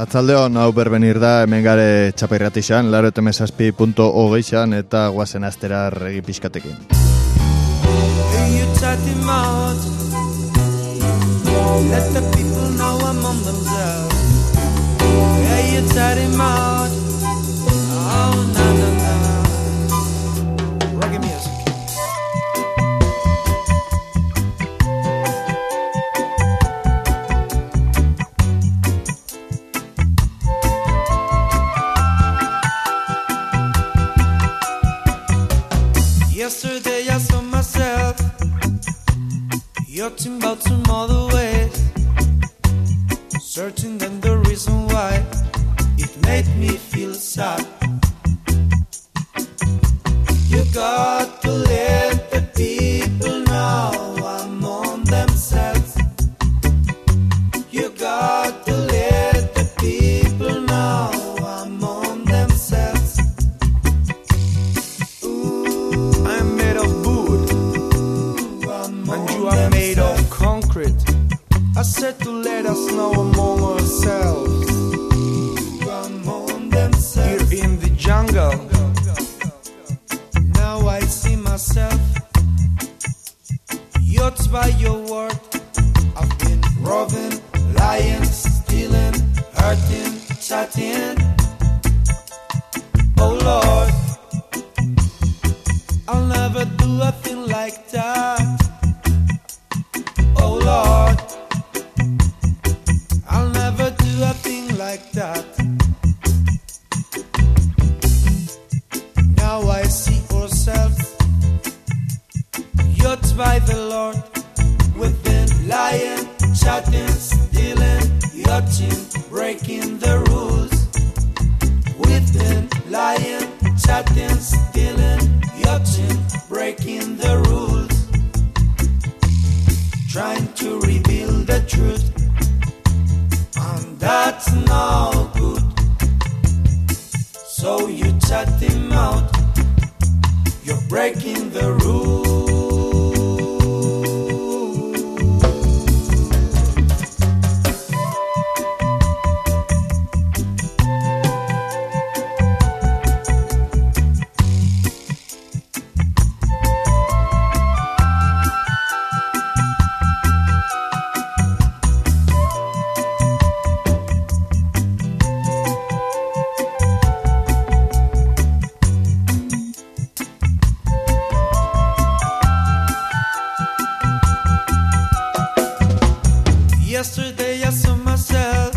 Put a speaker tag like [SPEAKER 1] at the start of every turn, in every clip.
[SPEAKER 1] Arratzaldeon, hau berbenir da, hemen gare txapairratixan, laroetemezazpi.hogeixan eta guazen astera regi pixkatekin.
[SPEAKER 2] Let the people know among themselves. Hey, you tell him out. Oh, na na na. Reggae music. Yesterday I saw myself yachting about some other ways, searching then the reason why it made me feel sad. You got to let the people know among themselves. You got to let the people know among themselves. Ooh, I'm made of wood, and you are made of concrete. I said to let us know among ourselves. Among themselves. Here in the jungle. Now I see myself. Yachts by your word. I've been robbing, lying, stealing, hurting, chatting. Oh Lord, I'll never do a thing like that. Oh Lord, I'll never do a thing like that. Now I see ourselves, yachts by the Lord. We've been lying, chatting, stealing, yachting, breaking the rules. We've been lying, chatting, stealing, yachting, breaking the rules. Trying to reveal the truth, and that's no good. So you chat him out, you're breaking the rules. Yesterday I saw myself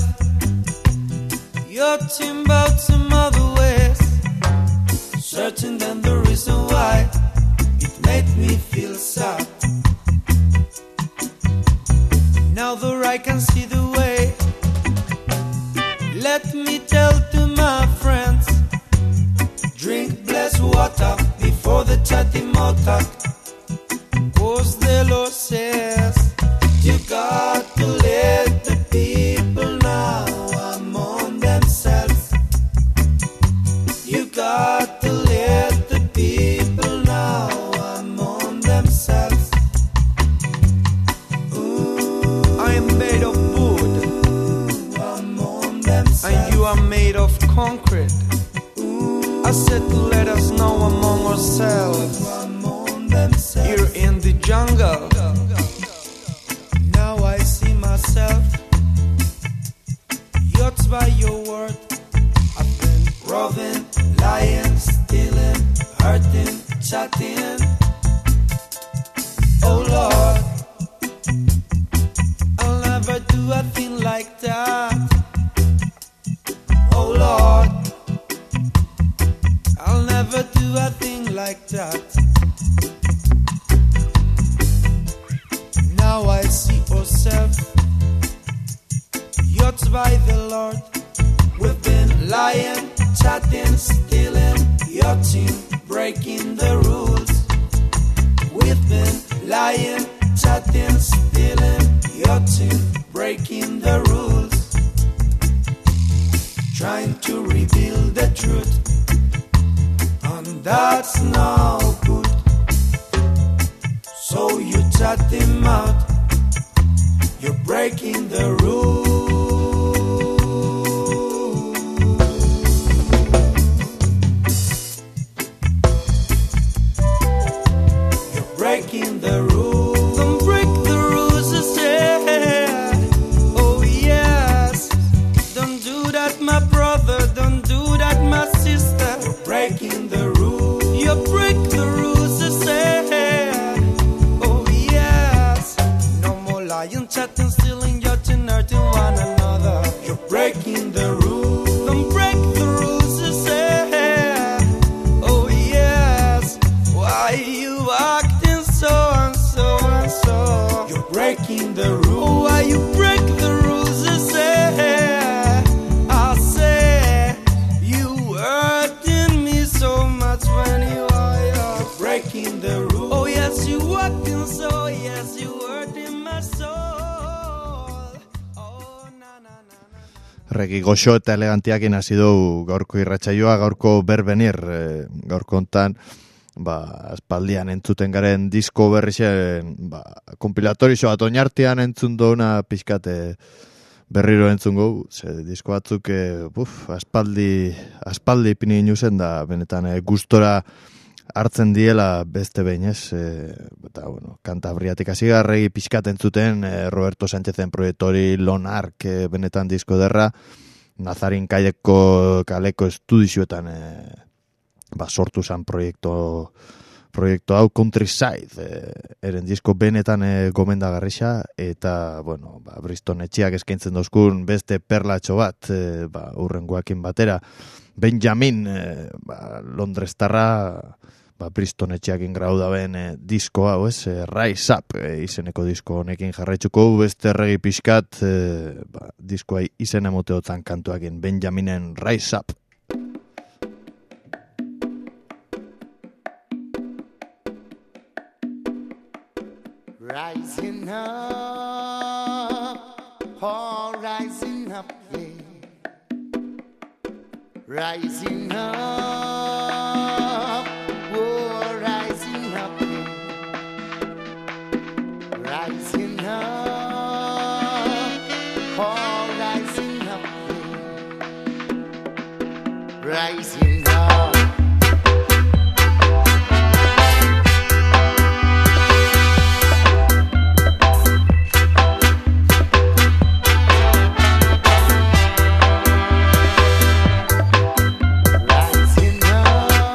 [SPEAKER 2] yachting about some other ways, searching then the reason why it made me feel sad. Now that I can see the way, let me tell to my friends, drink blessed water before the chatting motor. Cause the Lord says you got to let the people know among themselves. You got to let the people know among themselves. Ooh, I am made of wood, among themselves. And you are made of concrete. Ooh, I said to let us know among ourselves. Among themselves. Here in the jungle. Now I see myself, yachts by your word. I've been robbing, lying, stealing, hurting, chatting. Oh Lord, I'll never do a thing like that. Oh Lord, I'll never do a thing like that. Now I see ourselves, yachts by the Lord. We've been lying, chatting, stealing, yachting, breaking the rules. We've been lying, chatting, stealing, yachting, breaking the rules. Trying to reveal the truth, and that's no good. So you chat him out, you're breaking the rules. me in the room. Oh yes, you walking so, yes, you hurting my soul. Oh na na na na.
[SPEAKER 1] Regi goxo eta elegantiakin hasi du gaurko irratsaioa, gaurko berbenir, gaurko hontan, aspaldian entzuten garen disko berrixen, kompilatorio bat oinartean entzun douna pixkate berriro entzungo, disko batzuk aspaldi ipini inuzen da, benetan gustora hartzen diela beste behin, ez? Eta, bueno, Kantabriatik hasi garregi pixkat entzuten, Roberto Sánchezen proiektori, Lone Ark, benetan disko derra, Nazarin kaleko estudizioetan sortu zen proiektu hau Countryside, eren disko benetan gomendagarrixa, eta, bueno, Bristol etxiak eskaintzen dauzkun beste perlatxo bat, urrengoakin batera, Benjamin, Londrestarra, Bristol etxiakin grau daben disko hau, ez, Rise Up izeneko disko honekin jarraitzuko, beste erregi pixkat, diskoa izen emoteotan kantuakin, Benjaminen Rise Up.
[SPEAKER 3] Rising up, oh, rising up, yeah. Rising up, oh, rising up, yeah. Rising up, oh, rising up, yeah. Rising up.
[SPEAKER 2] Rising up.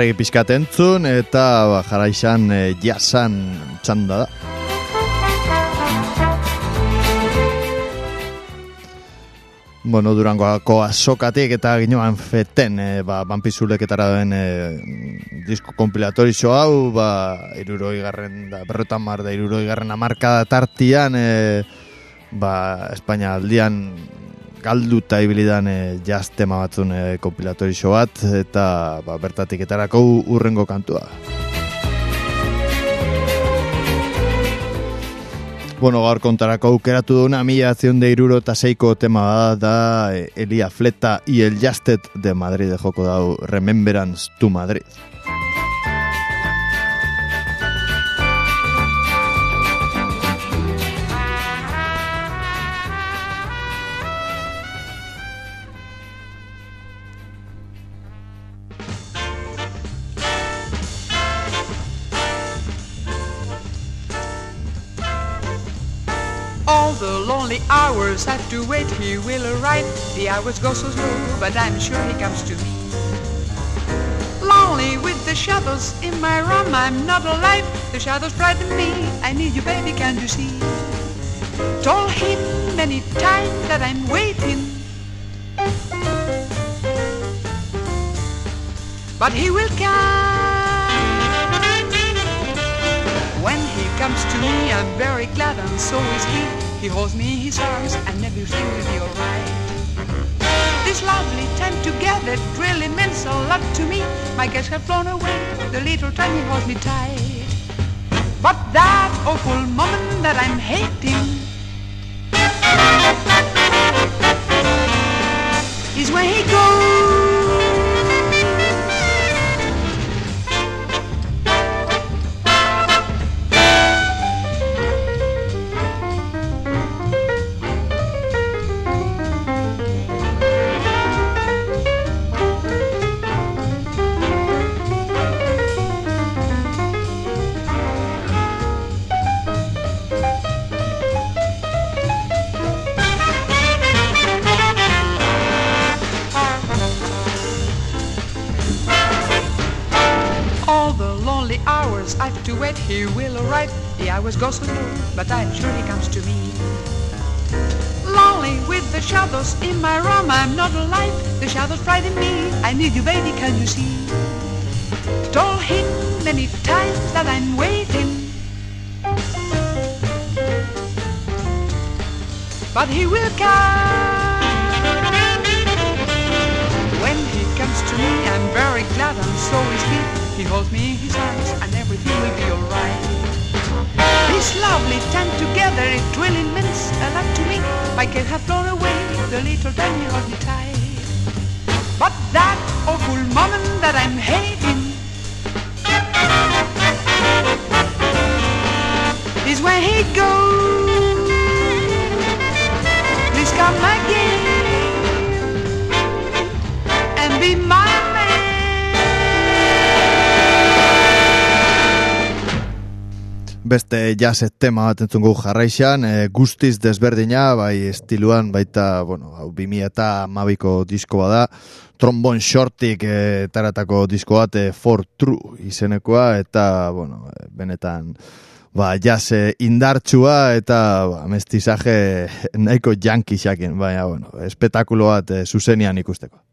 [SPEAKER 1] regi pixkat entzun, eta jarraixan jazzan txanda da. Bueno, Durangoako azokatik eta ginoan feten, banpizuleketara den disko kompilatorixo hau, 70 hamarkada tartian, Espainia aldian galduta ibilidan jazz tema batzun kompilatorixo bat, eta bertatik etarako urrengo kantua. Bueno, gaur kontarako aukeratu duna 1976ko tema da Elia Fleta y el Jazztet de Madrid de joko dau Remembrance to Madrid.
[SPEAKER 4] All the lonely hours have to wait, he will arrive. The hours go so slow, but I'm sure he comes to me. Lonely with the shadows in my room, I'm not alive. The shadows frighten me, I need you baby, can't you see? Told him many times that I'm waiting, but he will come. When he comes to me, I'm very glad, and so is he. He holds me in his arms, and everything will be alright. This lovely time together really means a lot to me. My guests have flown away, the little time he holds me tight. But that awful moment that I'm hating is when he goes. Hours I have to wait, he will arrive. The hours go so slow, but I'm sure he comes to me. Lonely with the shadows in my room, I'm not alive. The shadows frighten me, I need you baby, can you see? Told him many times that I'm waiting, but he will come. When he comes to me, I'm very glad, and so is he. He holds me in his arms, and everything will be alright. This lovely time together, it really means a lot to me. My kids have flown away, the little time he holds me tight. But that awful moment that I'm hating is when he goes. Please come again and be my man.
[SPEAKER 1] Beste jazz tema bat entzungu jarraixan, guztiz desberdina, bai estiluan, baita, bueno, 2012ko disko bada, Trombone Shortik taratako disko bat, For True izenekoa, eta, bueno, benetan, jazz indartsua, eta mestizaje nahiko jankisakin, baina, bueno, espetakulo bat zuzenian ikusteko.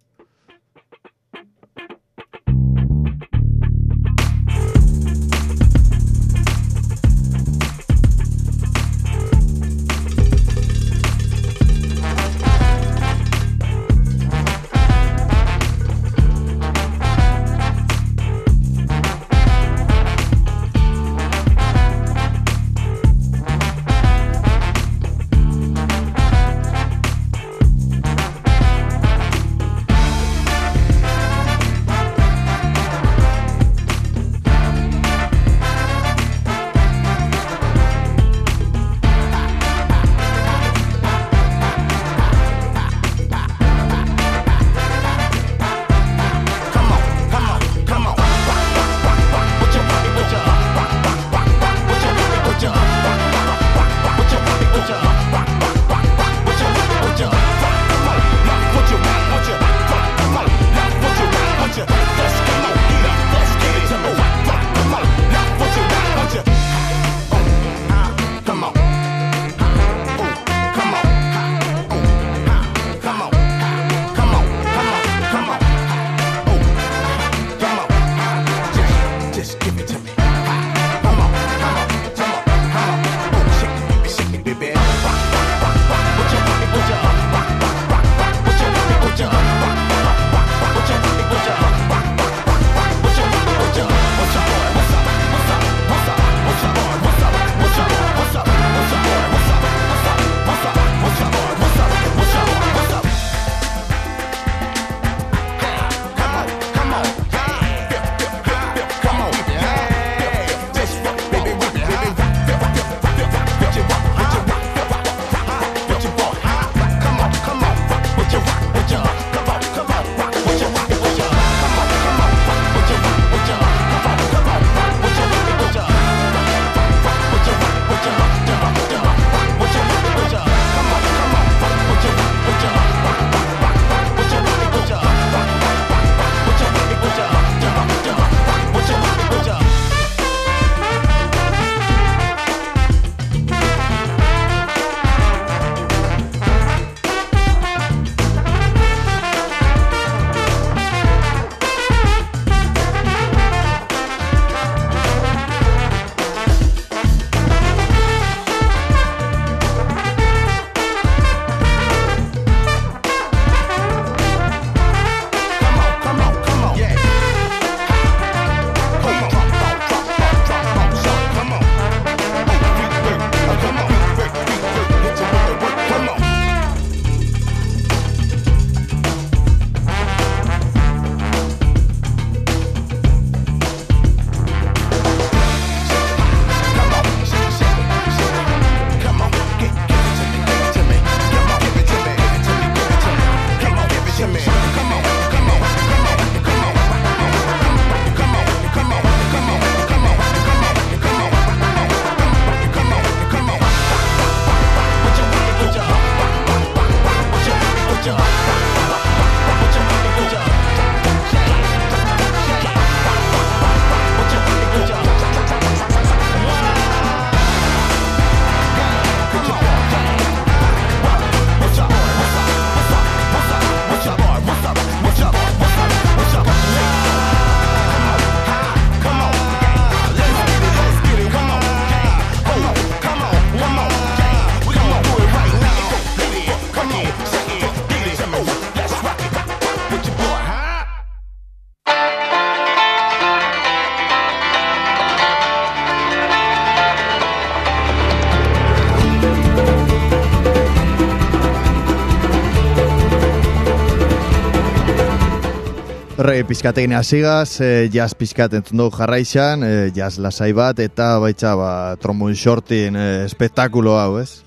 [SPEAKER 1] Reggae pizkatekin hasigaz, jazz pizkat entzun dugu jarraixan, jazz lasai bat, eta baitza trombon shortin espektakulo hau, ez?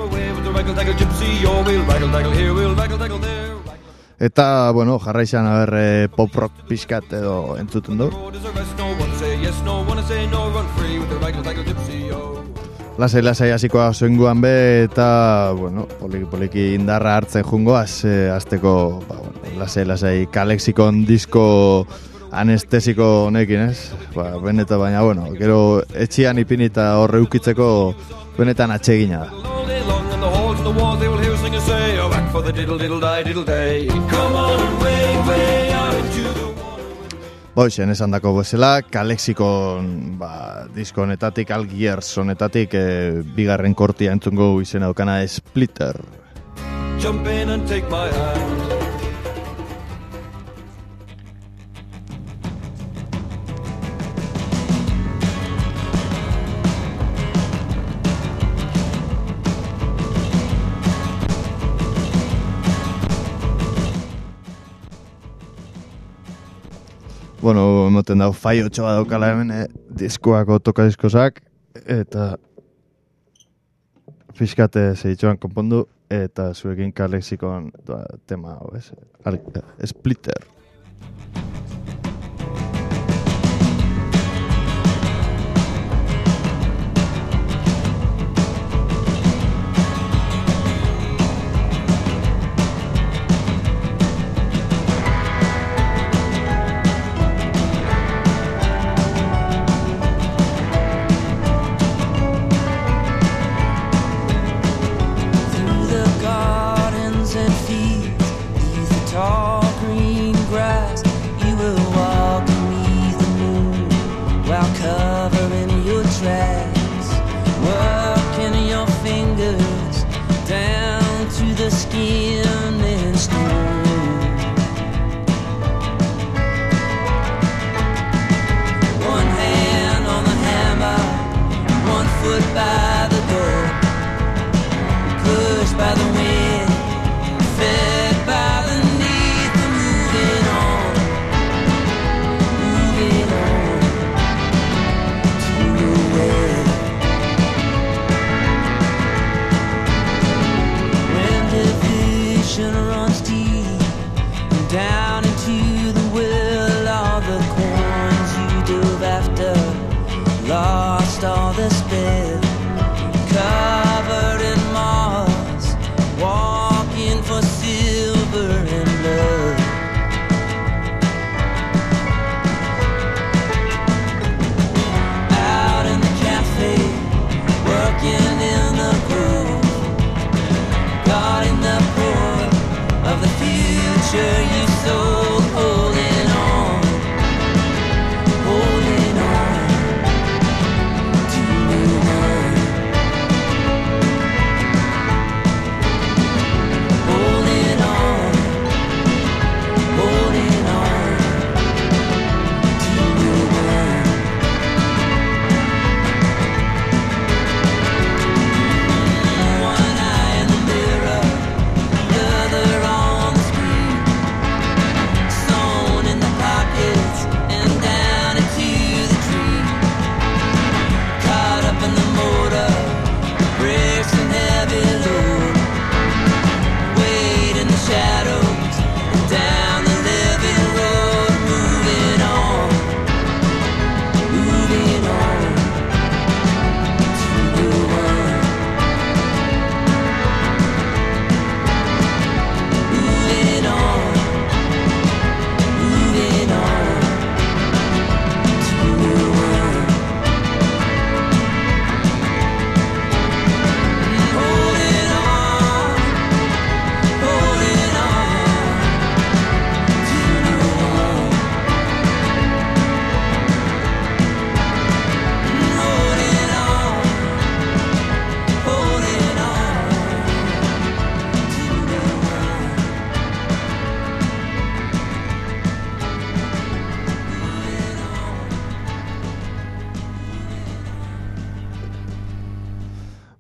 [SPEAKER 1] Eta, bueno, jarraixan pop rock pizkat edo entzuten dugu. Lasai hasikoa soinguan be, eta, bueno, poliki indarra hartzen jungoaz, azteko, lasai kalexikon disko anestesiko honekin, ez? Benetan, baina, bueno, gero etxian ipinita horre ukitzeko benetan atsegina da. Boixen, esan dako bezala, kalexikon disko honetatik, Algiers honetatik, bigarren kortia entzungo izena daukana Splitter. Jump in and take my hand. Bueno, emoten dau faiotxoa daukala hemen, diskoako tokadiskosak, eta fiskate zeitxoan konpondu, eta zuekin kalexikon tema hau, ez? Splitter.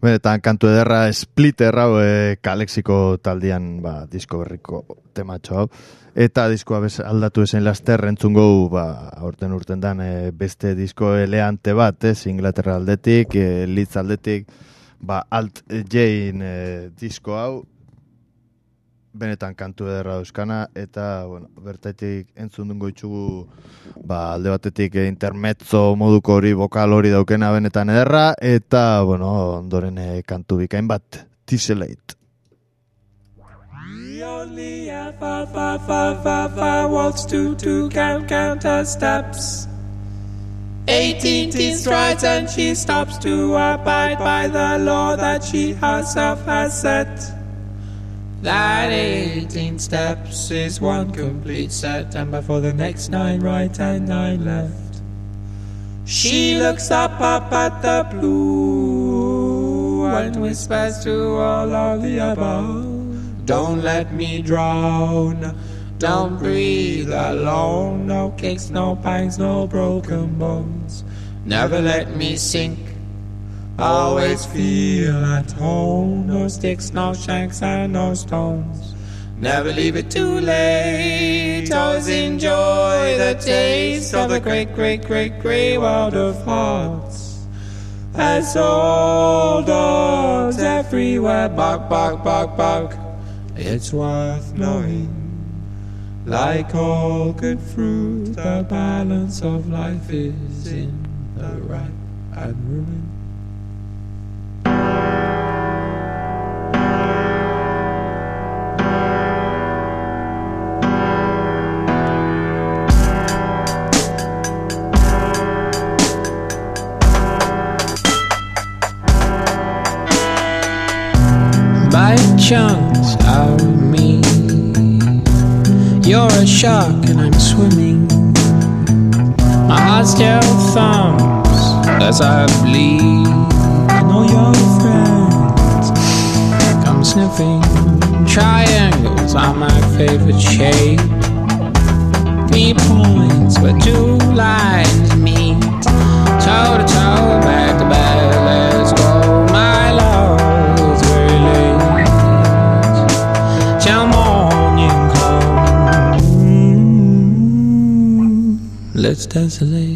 [SPEAKER 1] Benetan kantu ederra Splitter hau Kalexiko taldean disko berriko tematxo hau. Eta diskoa aldatu ezen laster entzungo aurten urtendan beste disko eleante bat, Inglaterra aldetik, Leeds aldetik, Alt Jane disko hau, benetan kantu ederra euskana, eta bertatik entzun dungo itxugu alde batetik intermezzo moduko hori, vokal hori daukena benetan ederra, eta ondoren kantu bikain bat, Tessellate.
[SPEAKER 5] We only have five waltz to count her steps. 18 strides and she stops to abide by the law that she herself has set. That 18 steps is one complete set, and before the next 9 right and 9 left, she looks up at the blue and whispers to all of the above, don't let me drown, don't breathe alone, no kicks, no pangs, no broken bones, never let me sink, always feel at home, no sticks, no shanks and no stones, never leave it too late, always enjoy the taste of the great, great, great, great world of hearts, as old dogs everywhere bark, bark, bark, bark, it's worth knowing, like all good fruit, the balance of life is in the ripe and ruin. By chunks out of me, you're a shark and I'm swimming, my heart still thumps as I bleed, and all your friends come sniffing. Triangles are my favorite shape, 3 points where 2 lines meet, toe to toe, back to back, let's go, my love. Till morning come, let's desolate.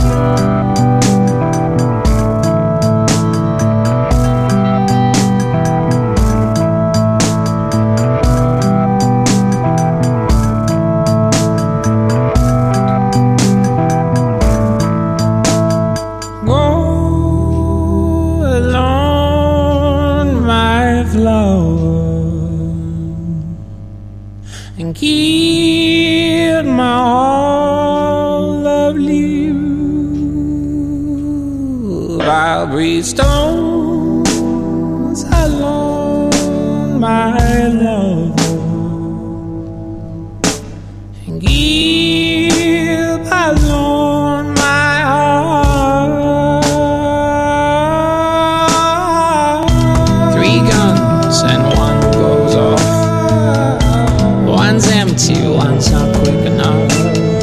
[SPEAKER 5] Go alone, my flower, and keep my all of you. I'll breathe stones alone, my love, and keep alone my heart. 3 guns and 1 goes off, one's empty, one's not quick enough,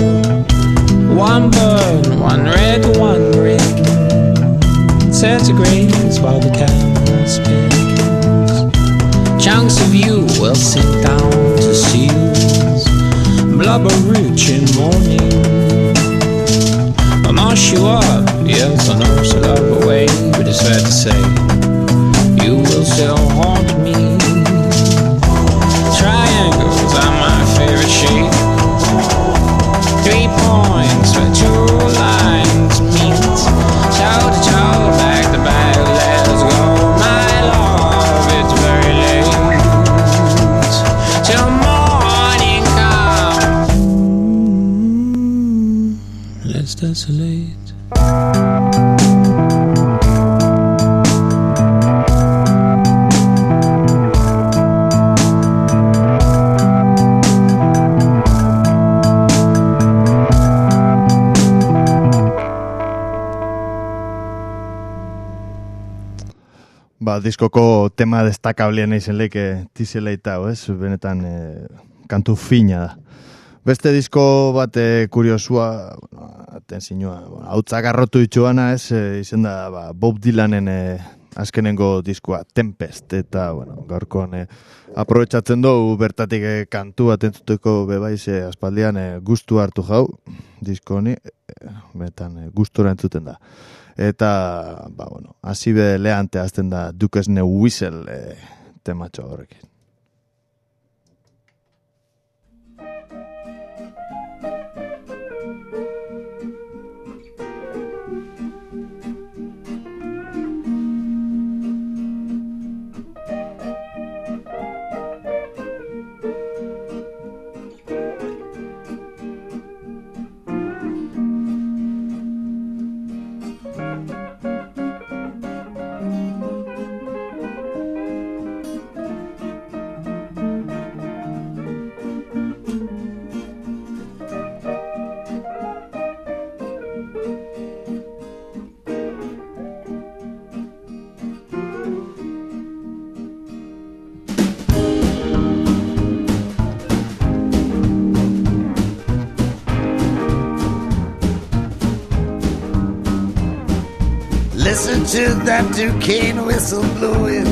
[SPEAKER 5] 1 burn, 1 red, 1 green, centigrades while the camera spins, chunks of you will sink down to seals, blubber rich in morning, I'll mash you up, yes I know, so love away, but it's fair to say, you will still haunt me. Triangles are my favorite shape, 3 points where 2 lines meet, toe to toe, back to back, let's go, my love, it's very late, till morning come, let's desolate.
[SPEAKER 1] Diskoko tema destakablea izen leke Tessellate hau, benetan kantu fina da. Beste disko bat kuriosua, atenzinua, hautzak arrotu itxuana, izen da Bob Dylanen azkenengo diskoa Tempest, eta bueno, gaurkoan aprobetxatzen dugu bertatik kantu bat entzuteko bebaiz aspaldian gustu hartu jau disko honi, betan gustura entzuten da. Eta, bueno, hasi leante azten da Duke's New Whistle tematxo horrekin.
[SPEAKER 3] Listen to that Duquesne whistle blowing,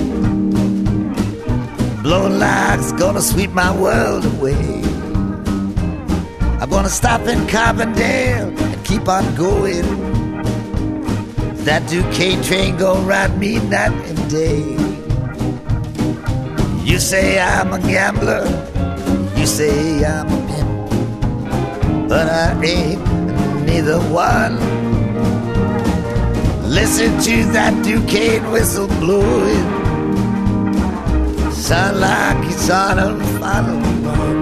[SPEAKER 3] blowing like it's gonna sweep my world away. I'm gonna stop in Carbondale and keep on going. That Duquesne train gonna ride me night and day. You say I'm a gambler, you say I'm a pimp, but I ain't neither one. Listen to that Duquesne whistle blowing, sound like it's on a final run.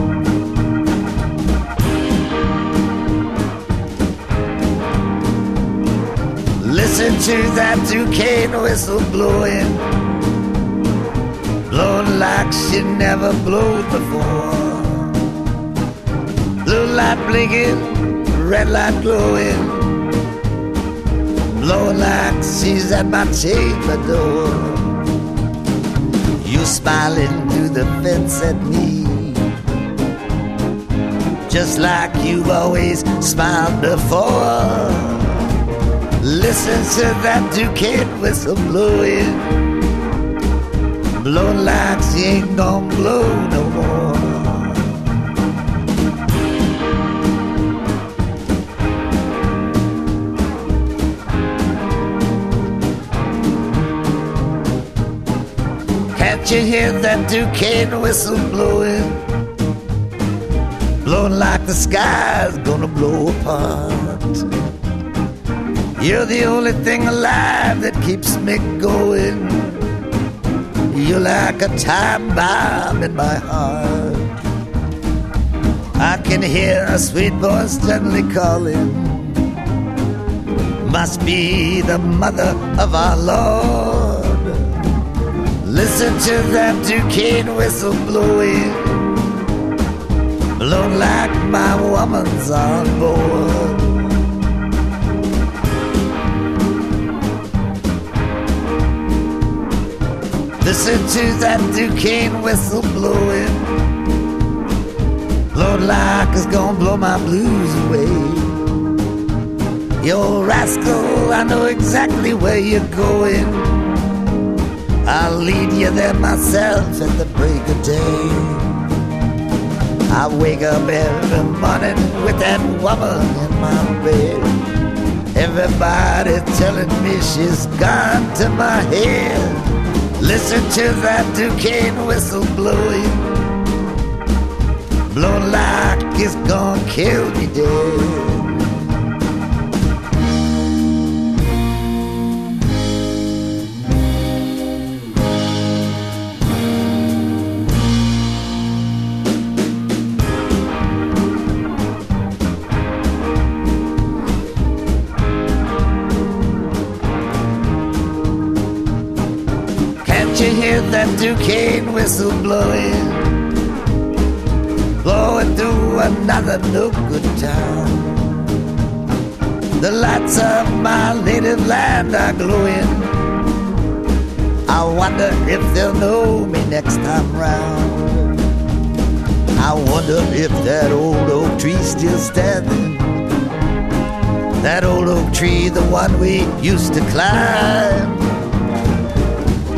[SPEAKER 3] Listen to that Duquesne whistle blowing, blowing like she never blowed before. Blue light blinking, red light glowing, blowing like she's at my chamber door. You smiling through the fence at me, just like you've always smiled before. Listen to that Duquesne whistle blowing, blowing like she ain't gonna blow no more. Can't you hear that Duquesne whistle blowing, blowing like the sky's gonna blow apart? You're the only thing alive that keeps me going. You're like a time bomb in my heart. I can hear a sweet voice gently calling, must be the mother of our Lord. Listen to that Duquesne whistle blowing, blowing like my woman's on board. Listen to that Duquesne whistle blowing, blowing like it's gonna blow my blues away. You old rascal, I know exactly where you're going. I'll lead you there myself at the break of day. I wake up every morning with that woman in my bed. Everybody telling me she's gone to my head. Listen to that Duquesne whistle blowing, blowing like it's gonna kill me dead. You hear that Duquesne whistle blowing, blowing through another no good town. The lights of my native land are glowing. I wonder if they'll know me next time round. I wonder if that old oak tree's still standing, that old oak tree, the one we used to climb.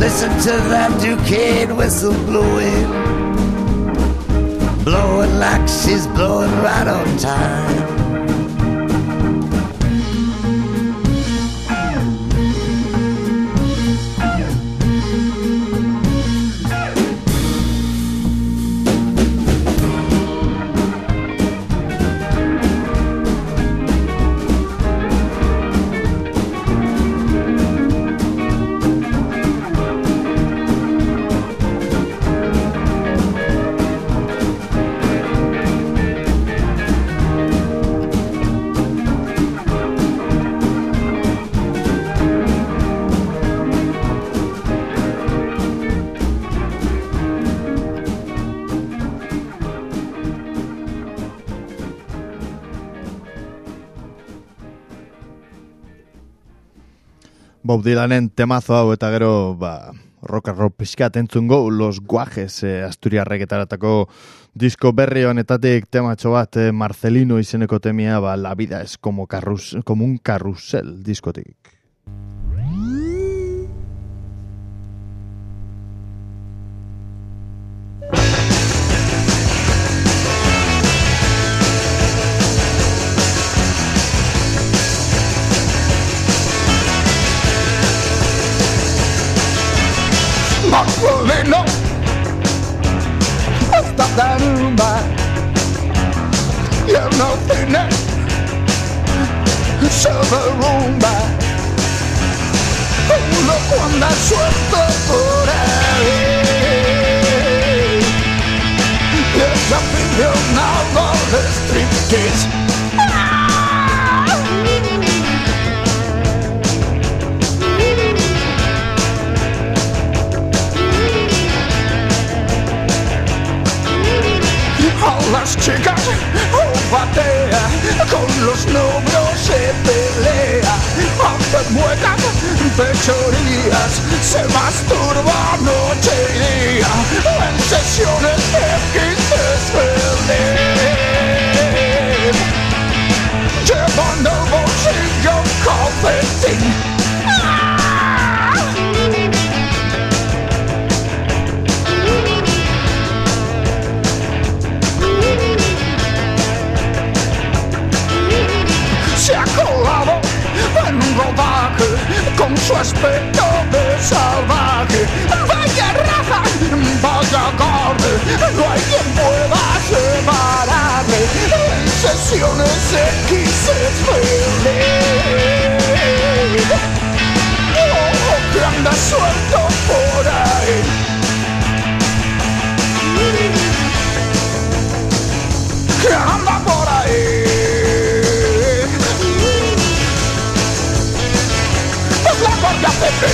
[SPEAKER 3] Listen to that Duquesne whistle blowing, blowing like she's blowing right on time.
[SPEAKER 1] Bob Dylanen temazo hau eta gero rock and roll pixkat entzungo Los Guajes asturiarreketaratako disko berri honetatik tematxo bat Marcelino izeneko temia La vida es como un carrusel diskotik.
[SPEAKER 6] Marcelino, hasta la rumba, ya no tiene rumba, uno cuando suelto por ahí, y es aficionado de striptease. A las chicas batea, con los novios se pelea, hace muecas, fechorías, se masturba noche y día, en sesiones XSLD, llevando el bolsillo calcetín. Se ha colado en un rodaje con su aspecto de salvaje. Vaya raza, vaya agarre, no hay quien pueda separarle. En sesiones XSLD, que anda suelto por ahí. Que anda por ahí. La Pepe.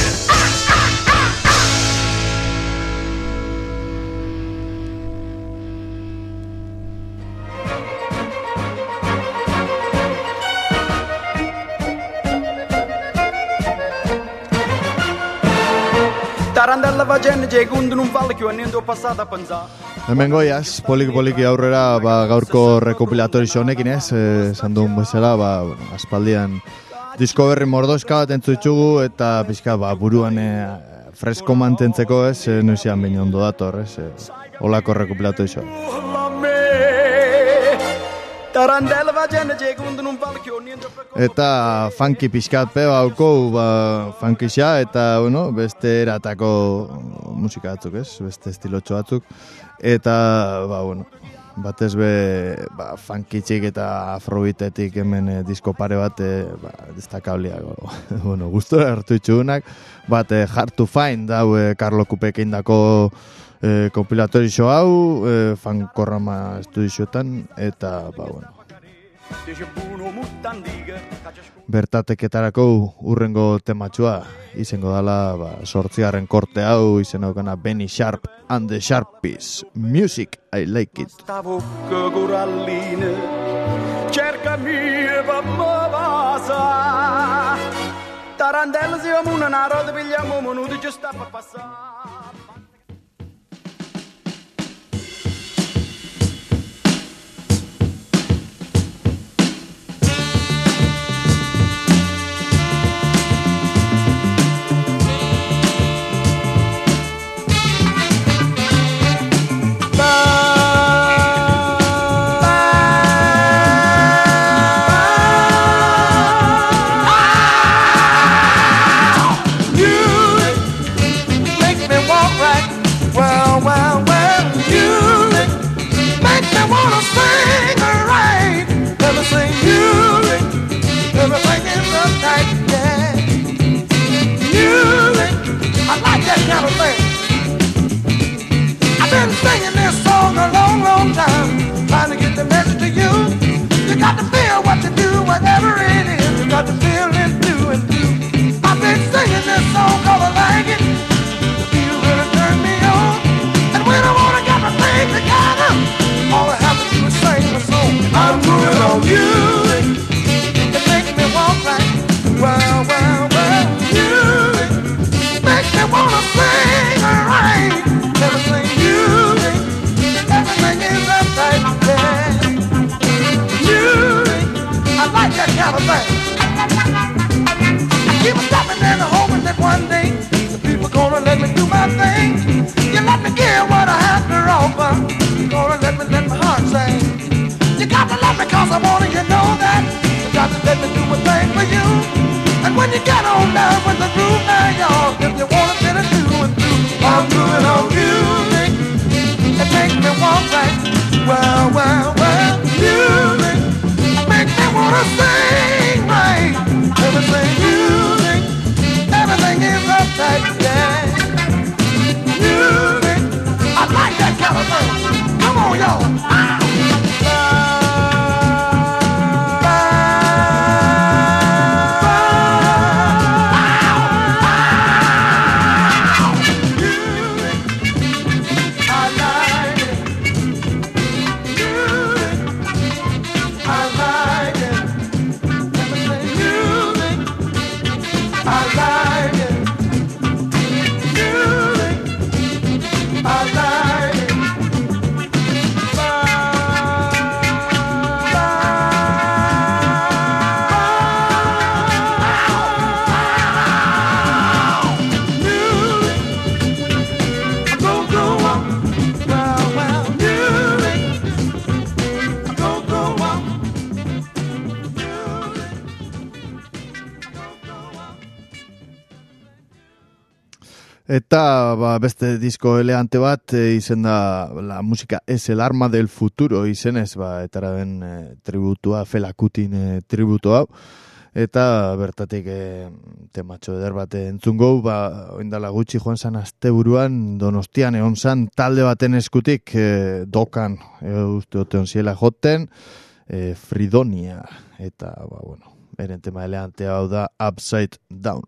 [SPEAKER 7] Tarandella va gente gundu non vale che anendo passata pensa.
[SPEAKER 1] Hemen goiaz, poliki aurrera gaurko rekopilatorio honekin esan duen bezala, aspaldian disko berri mordoska bat entzutxugu eta pixka buruan fresko mantentzeko noizian baino ondo dator, olako rekopilatorio. Eta funky pixkat peo hauko funkyxa eta beste eratako musika batzuk, beste estilotxo batzuk eta batez funkitxik eta afrobitetik hemen disko pare bat destakabliago gustora hartu itxugunak Hard to Find hau Carlo Kupek indako kompilatorio hau Fankorrama estudizioetan eta bertateketarako urrengo tematxua izango dala 8. korte hau izen aukana Benny Sharp and the Sharpies. Music, I like it.
[SPEAKER 7] Cercami e vamma basa. Tarandella siamo una narod pigliamo minuti ci sta per passare.
[SPEAKER 6] singing this song a long, long time, trying to get the message to you. You got to feel what to do, whatever it is. You got to feel it through and through. I've been singing this song 'cause I like it. The feel really turn me on. And when I wanna get my things together, all I have to do is sing the song. I'm moving on music. It makes me walk right. Well, well, well, music makes me wanna sing right. Everything music, everything is uptight. Yeah. Music, I like that kind of thing. I keep stopping and hoping that one day the people gonna let me do my thing. You let me give what I have to offer. You gonna let my heart sing. You got to love me 'cause I want you know that. You got to let me do a thing for you. And when you get on down with the groove, now y'all, if you want to do and do, I'm doing on music. It makes me walk right. Well, well, well, music makes me wanna sing right. Everything music, everything is uptight, yeah. Music, I like that kind of thing. Come on, y'all.
[SPEAKER 1] Eta beste disko elegante bat izen da La música es el arma del futuro izenez, etara den tributua, Fela Kutin tributu hau. Eta bertatik tematxo eder bat entzungo, oindala gutxi joan zan asteburuan Donostian egon zan talde baten eskutik dokan uste oteon ziela joten Fridonia. Eta, eren tema elegante hau da Upside Down.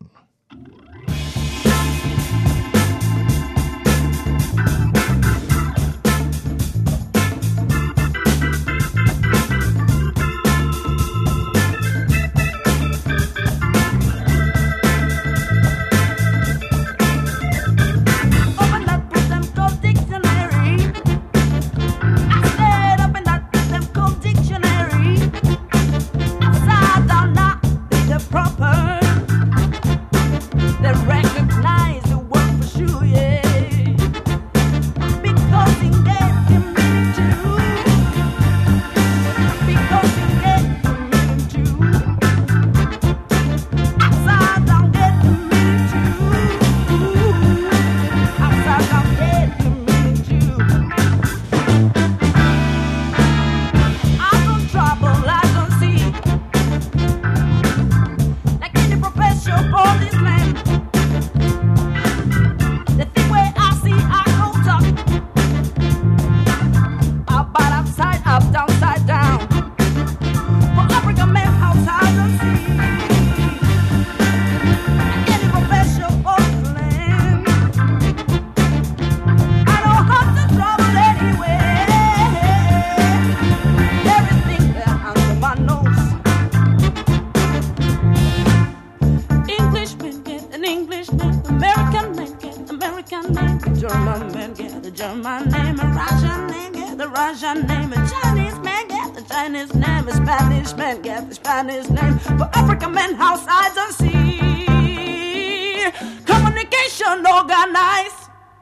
[SPEAKER 8] Spanish name for African men outside the sea. Communication organized.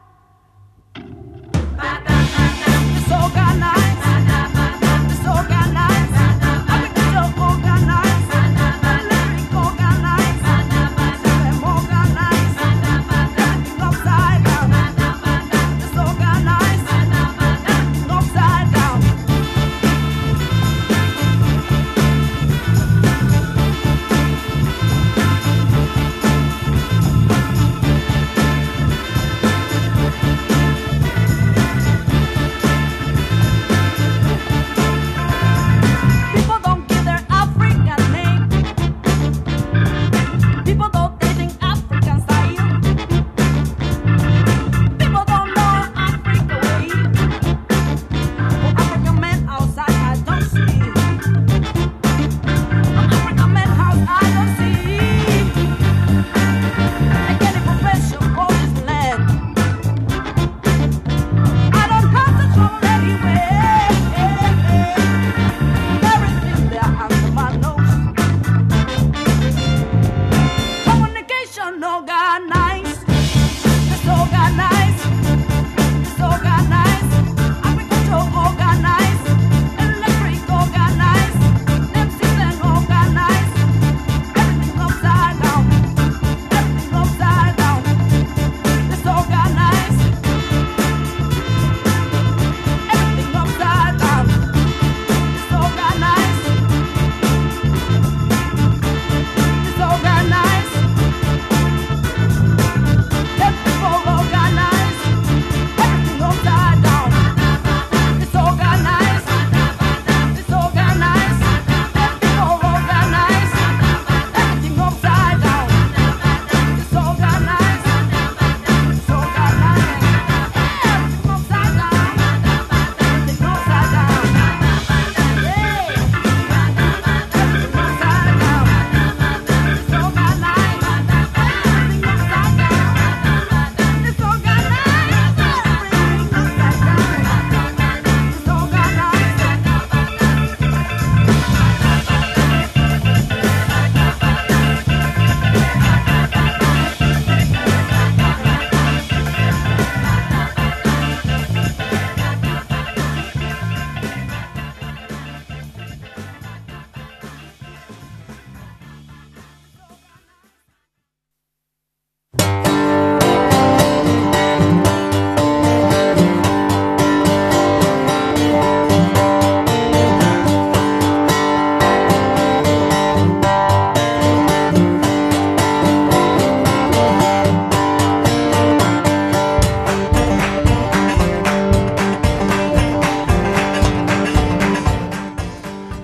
[SPEAKER 8] It's organized. It's organized. Agriculture organized. Lyric organized. Them organized. Everything upside down. It's organized. Everything upside down.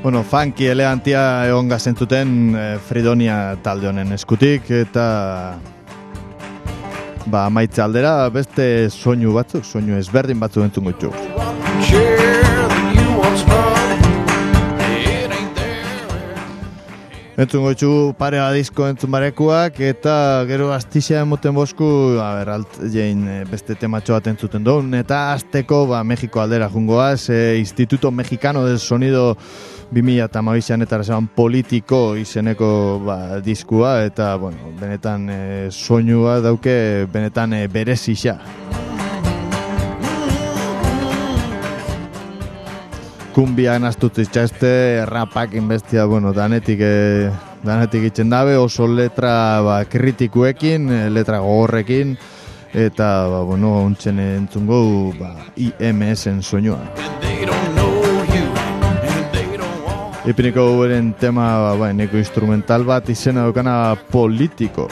[SPEAKER 1] Bueno, funky elegantia egon gazentzuten Fridonia talde honen eskutik, eta amaitze aldera beste soinu batzuk, soinu ezberdin batzuk entzungo ditugu. Entzungo ditugu parea disko entzun barekuak, eta gero astizia emoten bosku, beste tematxo bat entzuten duen, eta azteko Mexiko aldera jungoaz, Instituto Mexicano del Sonido 2012an eta zeban politiko izeneko diskua, eta benetan soinua dauke benetan berezisa. Kumbian astutitxaste, rapak inbestia, danetik itxen dabe, oso letra kritikuekin, letra gogorrekin, eta ontzen entzungo IMS-en soinua. Ipiniko beren tema, neko instrumental bat izena dukana politiko.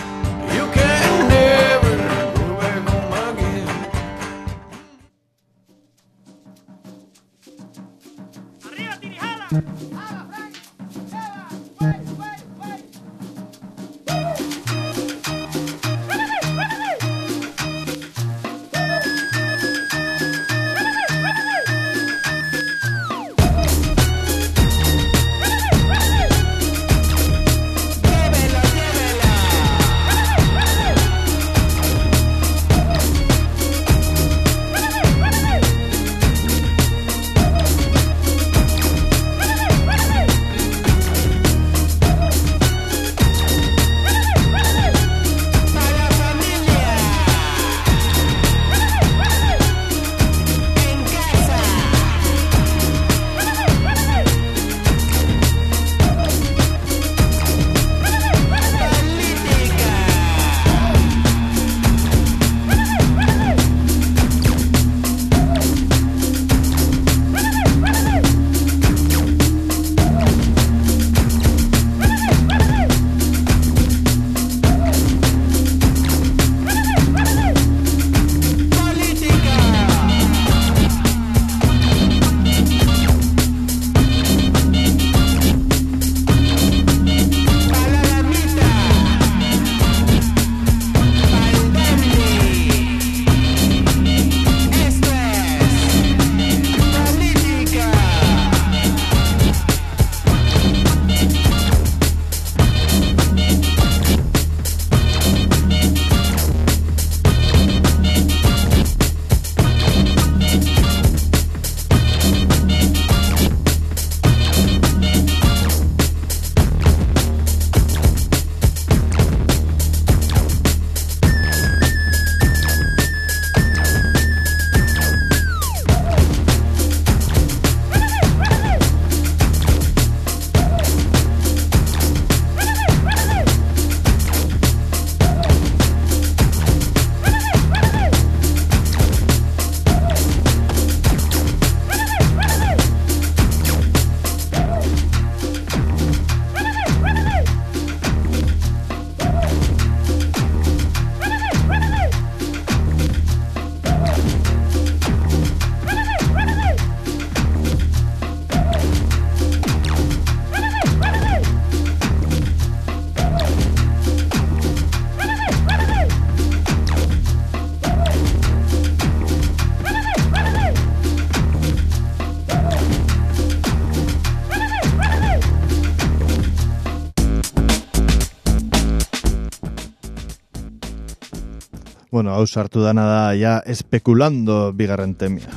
[SPEAKER 1] Bueno, hau sartu dana da ja espekulando bigarren temia.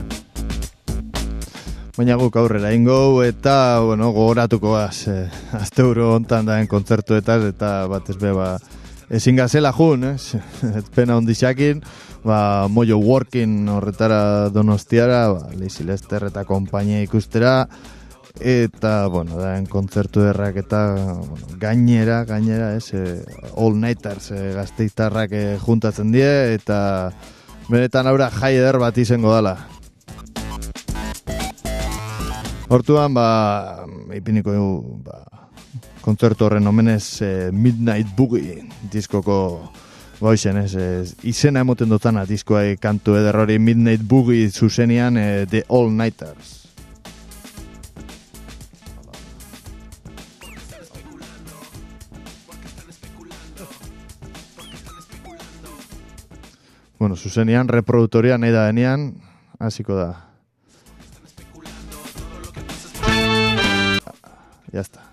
[SPEAKER 1] Baina guk aurrera ingo eta, gogoratuko asteuro hontan daen kontzertuetaz eta batez be, ezin gazela jun, pena ondixakin, Mojo Working horretara Donostiara, Lazy Lester eta kompainia ikustera, eta, daen kontzertu derrak eta gainera, All Nighters gazteitarrak juntatzen die, eta benetan aurra jai eder bat izango dala. Hortuan, ipiniko kontzertu horren omenez Midnight Boogie diskoko izena emoten dutana diskoa kantu ederrori Midnight Boogie zuzenian The All Nighters. Bueno, zuzenian, reproduktoria nahi da denean, hasiko da. Ya está.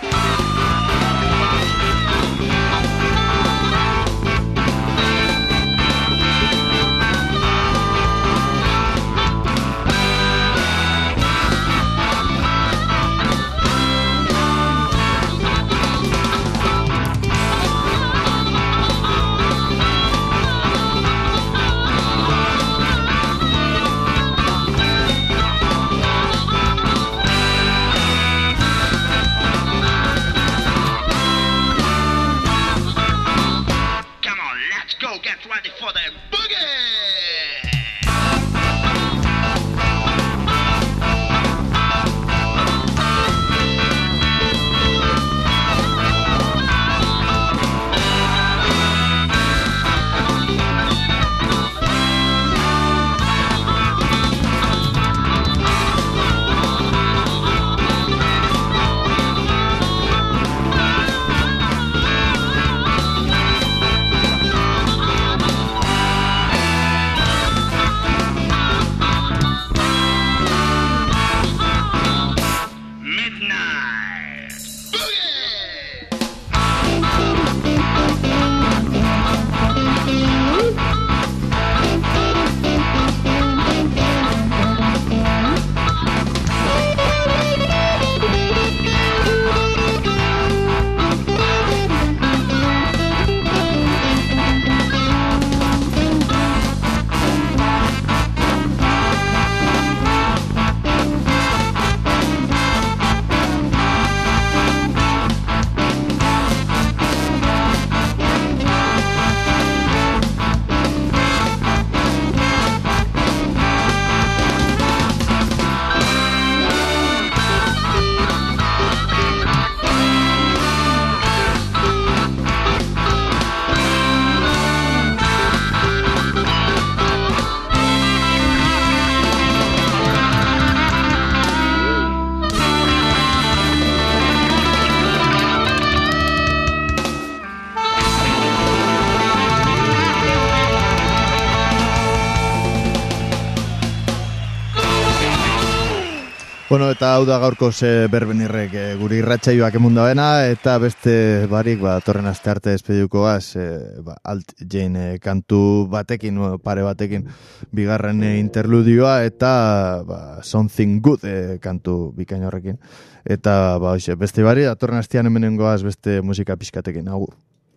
[SPEAKER 1] Bueno, eta hau da gaurko berbenirrek guri irratsaioak emun dagoena, eta beste barik, torren aste arte despeditukoaz, Alt Jane kantu batekin, pare batekin, bigarren interludioa, eta Something Good kantu bikain horrekin. Eta beste barik, datorren astean hemenengoaz beste musika pixkatekin, agur.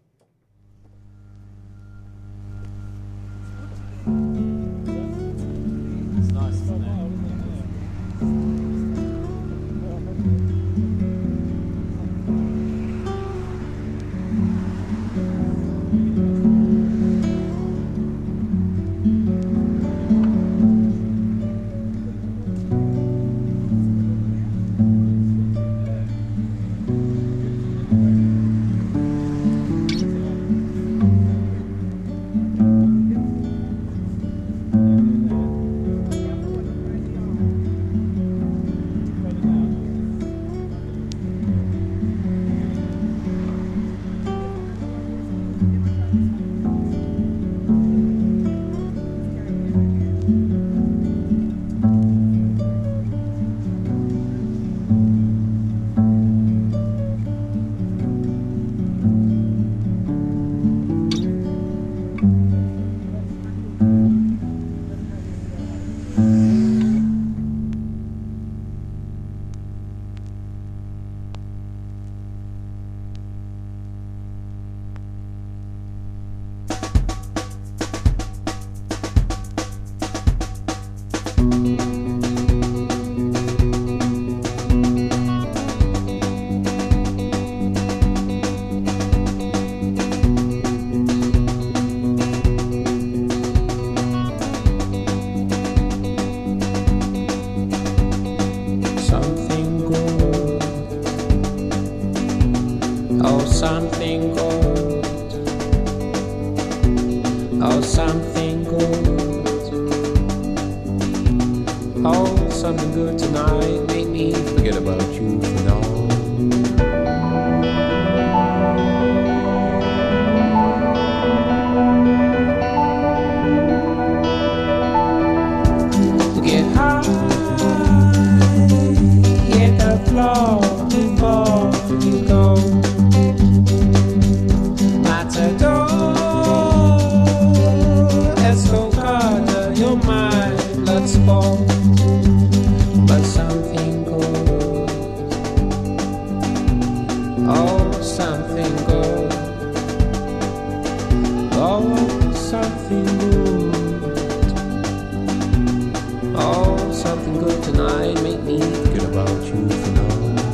[SPEAKER 5] Something good tonight, make me forget about you for now. fault, but something good. Oh, something good. Oh, something good. Oh, something good tonight. Make me forget about you for now.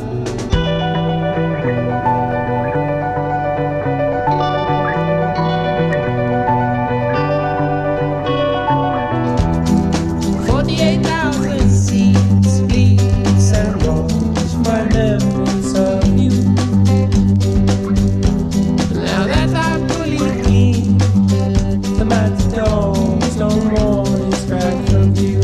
[SPEAKER 5] 48,000 seeds, bleeds and rolls, my memories of you. Now that I'm fully clean, the matadors no more distract from you.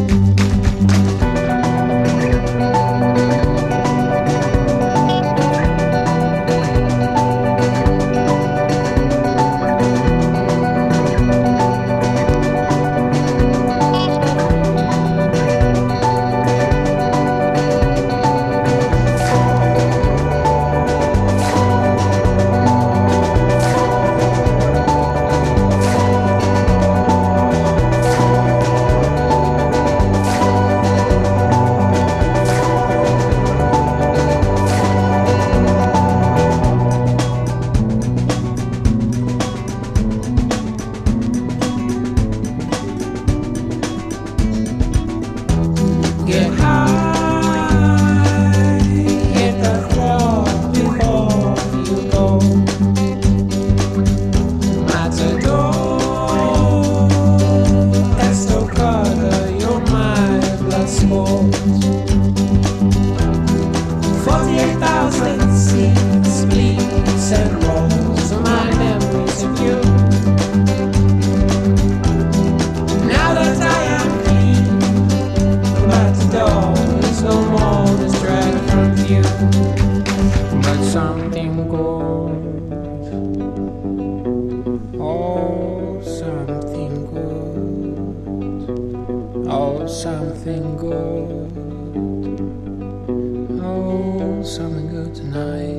[SPEAKER 5] Get high, hit the floor before you go. Matador, estocada, you're my blood sport. 48,000 seeds, bleeds and rolls, my memories of you. Now that I am clean, matadors no more distract from you. But something good, oh something good, oh something good, oh something good tonight.